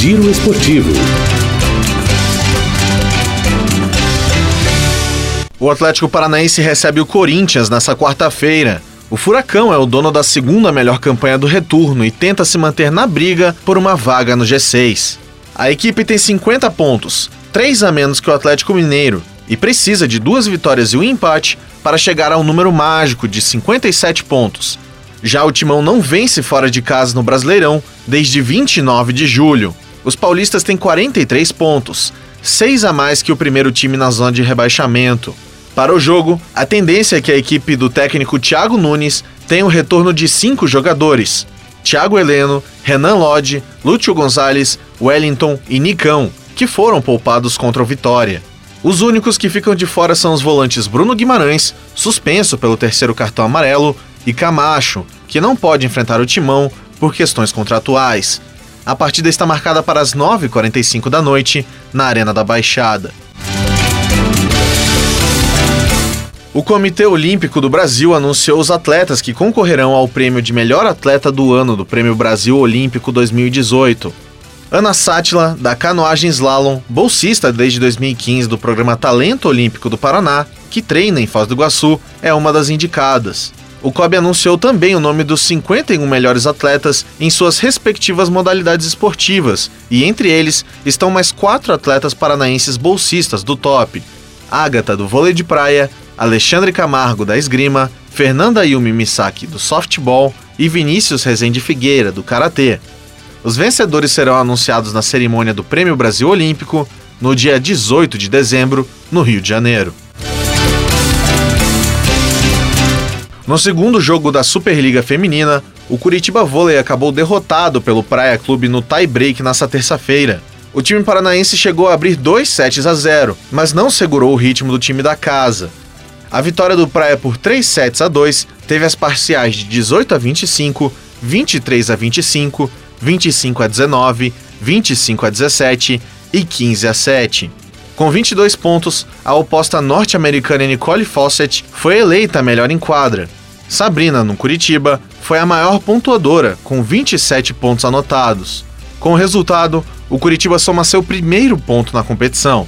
Giro Esportivo. O Atlético Paranaense recebe o Corinthians nesta quarta-feira. O Furacão é o dono da segunda melhor campanha do retorno e tenta se manter na briga por uma vaga no G6. A equipe tem 50 pontos, 3 a menos que o Atlético Mineiro, e precisa de 2 vitórias e um empate para chegar ao número mágico de 57 pontos. Já o Timão não vence fora de casa no Brasileirão desde 29 de julho. Os paulistas têm 43 pontos, 6 a mais que o primeiro time na zona de rebaixamento. Para o jogo, a tendência é que a equipe do técnico Thiago Nunes tenha o retorno de 5 jogadores: Thiago Heleno, Renan Lodge, Lúcio Gonzalez, Wellington e Nicão, que foram poupados contra o Vitória. Os únicos que ficam de fora são os volantes Bruno Guimarães, suspenso pelo 3º cartão amarelo, e Camacho, que não pode enfrentar o Timão por questões contratuais. A partida está marcada para as 9h45 da noite, na Arena da Baixada. O Comitê Olímpico do Brasil anunciou os atletas que concorrerão ao prêmio de melhor atleta do ano do Prêmio Brasil Olímpico 2018. Ana Sátila, da canoagem slalom, bolsista desde 2015 do programa Talento Olímpico do Paraná, que treina em Foz do Iguaçu, é uma das indicadas. O COB anunciou também o nome dos 51 melhores atletas em suas respectivas modalidades esportivas, e entre eles estão mais 4 atletas paranaenses bolsistas do top: Ágata, do vôlei de praia, Alexandre Camargo, da esgrima, Fernanda Yumi Misaki, do softball e Vinícius Rezende Figueira, do karatê. Os vencedores serão anunciados na cerimônia do Prêmio Brasil Olímpico, no dia 18 de dezembro, no Rio de Janeiro. No segundo jogo da Superliga Feminina, o Curitiba Vôlei acabou derrotado pelo Praia Clube no tie-break nesta terça-feira. O time paranaense chegou a abrir 2 sets a 0, mas não segurou o ritmo do time da casa. A vitória do Praia por 3 sets a 2 teve as parciais de 18 a 25, 23 a 25, 25 a 19, 25 a 17 e 15 a 7. Com 22 pontos, a oposta norte-americana Nicole Fawcett foi eleita a melhor em quadra. Sabrina, no Curitiba, foi a maior pontuadora, com 27 pontos anotados. Com o resultado, o Curitiba soma seu primeiro ponto na competição.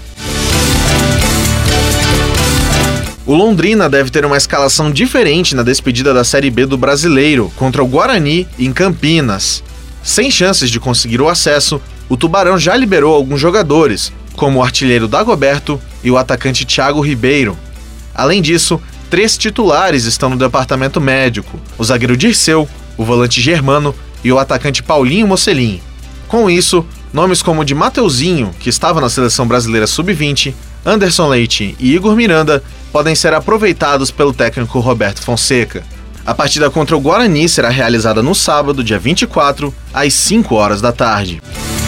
O Londrina deve ter uma escalação diferente na despedida da Série B do Brasileiro, contra o Guarani, em Campinas. Sem chances de conseguir o acesso, o Tubarão já liberou alguns jogadores, como o artilheiro Dagoberto e o atacante Thiago Ribeiro. Além disso, 3 titulares estão no departamento médico: o zagueiro Dirceu, o volante Germano e o atacante Paulinho Mocelin. Com isso, nomes como o de Mateuzinho, que estava na seleção brasileira sub-20, Anderson Leite e Igor Miranda podem ser aproveitados pelo técnico Roberto Fonseca. A partida contra o Guarani será realizada no sábado, dia 24, às 5 horas da tarde.